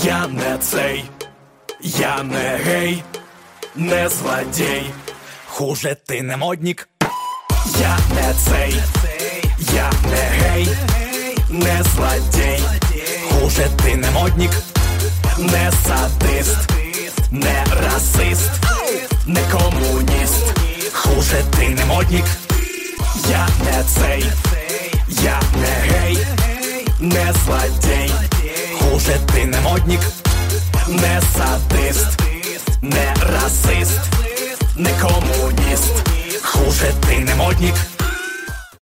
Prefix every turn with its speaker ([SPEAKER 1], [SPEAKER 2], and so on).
[SPEAKER 1] Я не цей, я не гей, не злодій, хуже ти не моднік. Я не цей, я не гей, не злодій, хуже ти не моднік, не садист, не расист, не комуніст, хуже ти не моднік. Я не цей, я не гей, не злодій, хуже ти не моднік, не садист, не расист, не комуніст, хуже ти не моднік.